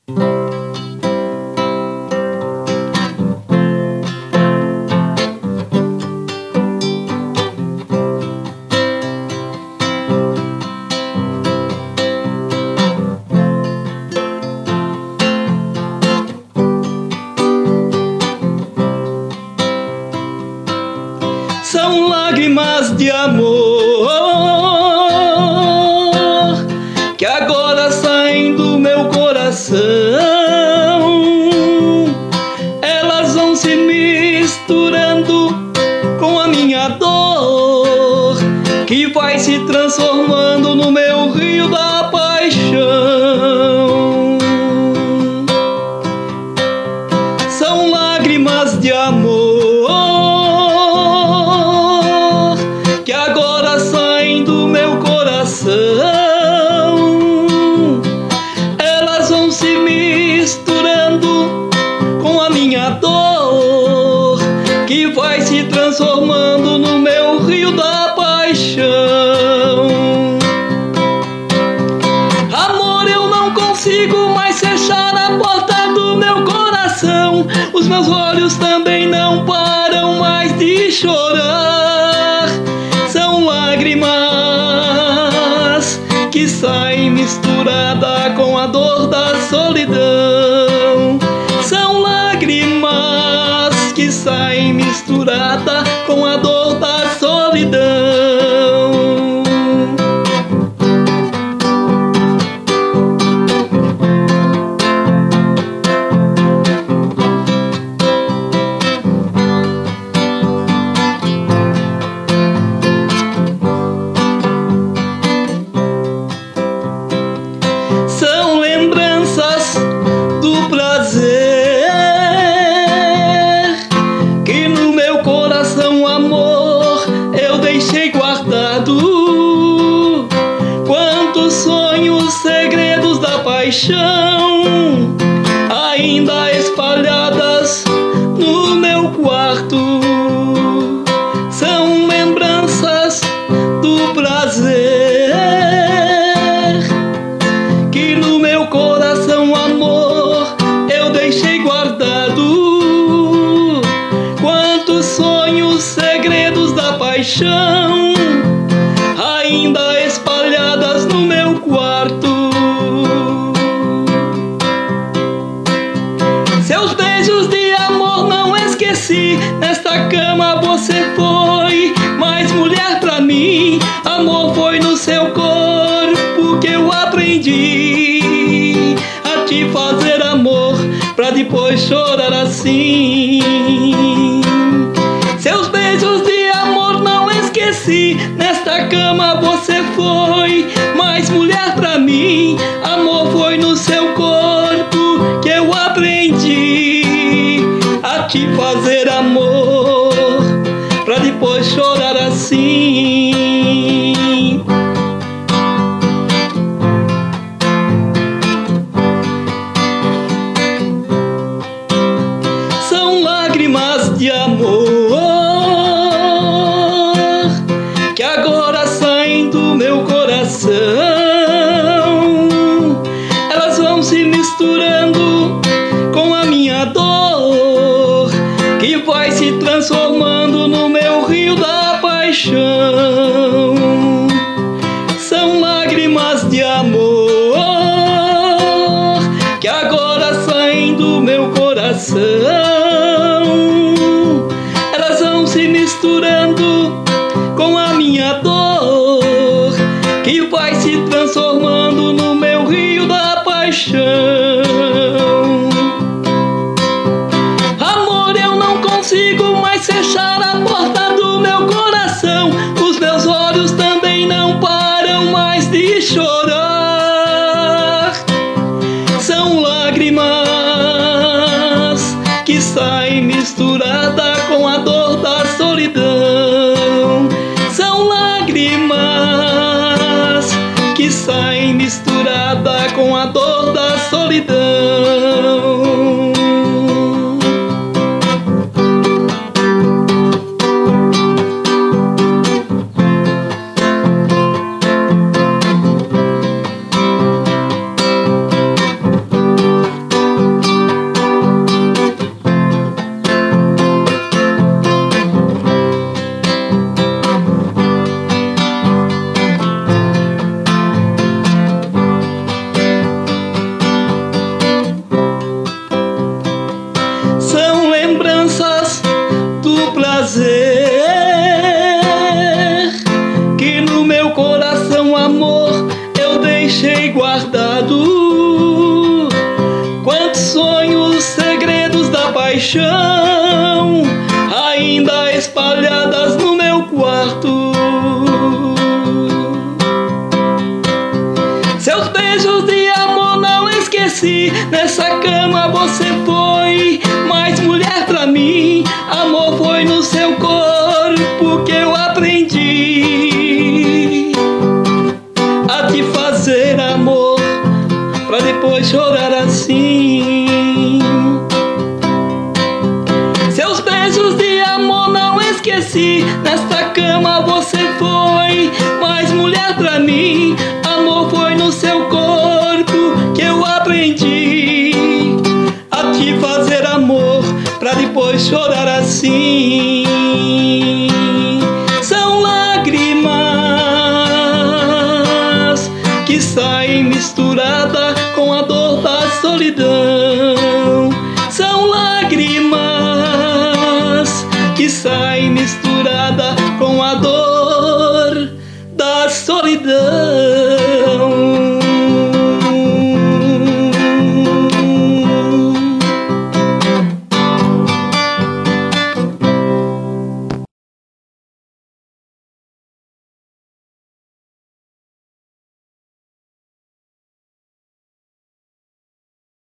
São lágrimas de amor que agora saem do meu coração. Elas vão se misturando com a minha dor, que vai se transformando no meu rio da paixão. São lágrimas de amor que agora saem do meu coração. Elas vão se misturando com a minha dor, que vai se transformando no meu rio da paixão. Amor, eu não consigo mais fechar a porta do meu coração. Os meus olhos também não param mais de chorar. São lágrimas que saem misturada com a dor da solidão. São lágrimas que saem misturada com a dor da solidão. São lembranças do prazer que no meu coração, amor, eu deixei guardado. Quantos sonhos, segredos da paixão ainda espalhadas no meu quarto. São lembranças do prazer que no meu coração, amor, eu deixei guardado. Quantos sonhos, segredos da paixão ainda espalhadas no meu quarto. Seus beijos de amor não esqueci, nesta cama você foi mais mulher pra mim. Amor, foi no seu corpo que eu aprendi a te fazer amor, pra depois chorar assim. Seus beijos de amor não esqueci, nesta cama você foi mais mulher pra mim. Amor, foi no seu corpo que eu aprendi a te fazer amor, pra depois chorar assim. São lágrimas de amor que agora saem do meu coração. Elas vão se misturando com a minha dor, que vai se transformando no meu rio da paixão. São lágrimas de amor que agora saem do meu coração. Elas vão se misturando com a minha dor, que vai se transformando no meu rio da paixão. Amor, eu não consigo mais fechar a porta do meu coração. Os meus olhos também não param mais de chorar. São lágrimas que saem misturada com a dor da solidão. São lágrimas que saem misturada com a dor da solidão. esqueci, nessa cama você foi mais mulher pra mim. Amor foi no seu corpo que eu aprendi a te fazer amor, pra depois chorar assim. Seus beijos de amor não esqueci, nesta cama você foi mais mulher pra mim. Amor foi no seu corpo que eu aprendi a te fazer amor, pra depois chorar assim. São lágrimas que saem misturada com a dor da solidão.